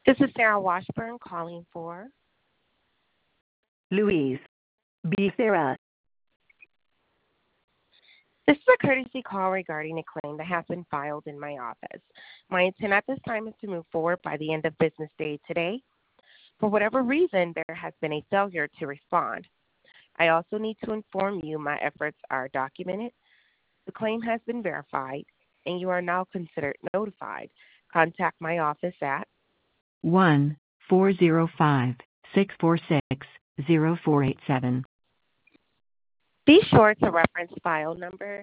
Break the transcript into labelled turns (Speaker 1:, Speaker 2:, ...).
Speaker 1: This is Sarah Washburn calling for.
Speaker 2: Louise Becerra.
Speaker 1: This is a courtesy call regarding a claim that has been filed in my office. My intent at this time is to move forward by the end of business day today. For whatever reason, there has been a failure to respond. I also need to inform you my efforts are documented. The claim has been verified, and you are now considered notified. Contact my office at
Speaker 2: 1-405-646-0487.
Speaker 1: Be sure to reference file number